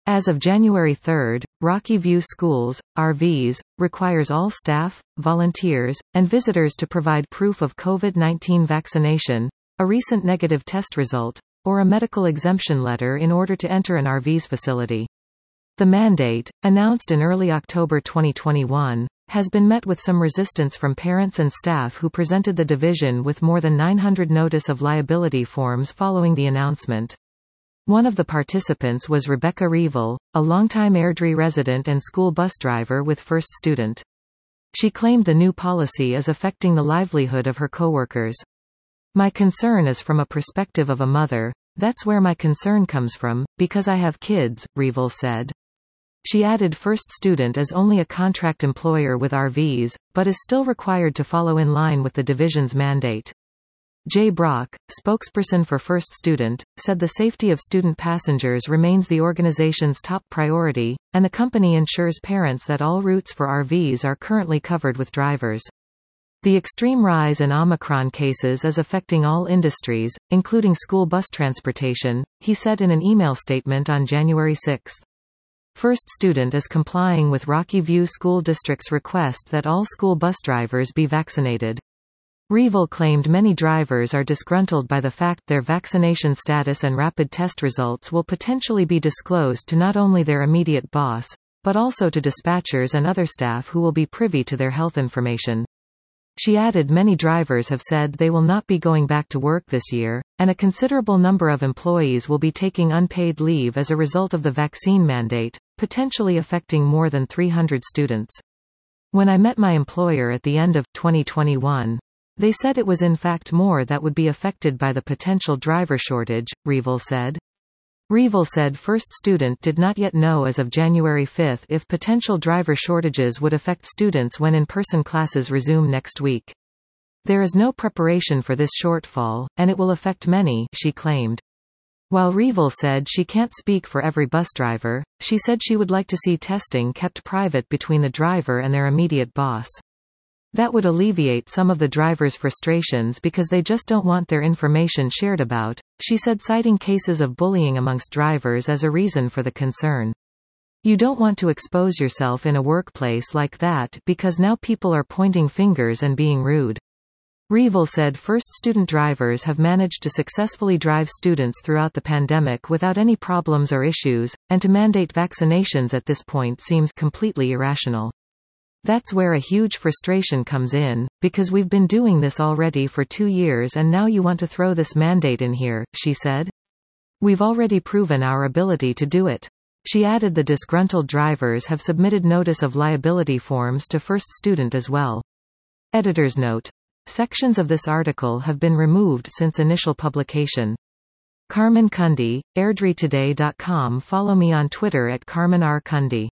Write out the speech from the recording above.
As of January 3, Rocky View Schools, RVs, requires all staff, volunteers, and visitors to provide proof of COVID-19 vaccination, a recent negative test result, or a medical exemption letter in order to enter an RV's facility. The mandate, announced in early October 2021, has been met with some resistance from parents and staff who presented the division with more than 900 notice of liability forms following the announcement. One of the participants was Rebecca Revel, a longtime Airdrie resident and school bus driver with First Student. She claimed the new policy is affecting the livelihood of her coworkers. "My concern is from a perspective of a mother. That's where my concern comes from, because I have kids," Revel said. She added First Student is only a contract employer with RVs, but is still required to follow in line with the division's mandate. Jay Brock, spokesperson for First Student, said the safety of student passengers remains the organization's top priority, and the company ensures parents that all routes for RVs are currently covered with drivers. The extreme rise in Omicron cases is affecting all industries, including school bus transportation, he said in an email statement on January 6. First Student is complying with Rocky View School District's request that all school bus drivers be vaccinated. Revel claimed many drivers are disgruntled by the fact their vaccination status and rapid test results will potentially be disclosed to not only their immediate boss, but also to dispatchers and other staff who will be privy to their health information. She added many drivers have said they will not be going back to work this year, and a considerable number of employees will be taking unpaid leave as a result of the vaccine mandate, potentially affecting more than 300 students. "When I met my employer at the end of 2021, they said it was in fact more that would be affected by the potential driver shortage," Revel said. Revel said First Student did not yet know as of January 5 if potential driver shortages would affect students when in-person classes resume next week. "There is no preparation for this shortfall, and it will affect many," she claimed. While Revel said she can't speak for every bus driver, she said she would like to see testing kept private between the driver and their immediate boss. That would alleviate some of the drivers' frustrations because they just don't want their information shared about, she said, citing cases of bullying amongst drivers as a reason for the concern. "You don't want to expose yourself in a workplace like that because now people are pointing fingers and being rude." Revel said First Student drivers have managed to successfully drive students throughout the pandemic without any problems or issues, and to mandate vaccinations at this point seems completely irrational. "That's where a huge frustration comes in, because we've been doing this already for 2 years and now you want to throw this mandate in here," she said. "We've already proven our ability to do it." She added the disgruntled drivers have submitted notice of liability forms to First Student as well. Editor's note. Sections of this article have been removed since initial publication. Carmen Cundy, AirdrieToday.com. Follow me on Twitter at Carmen R. Cundy.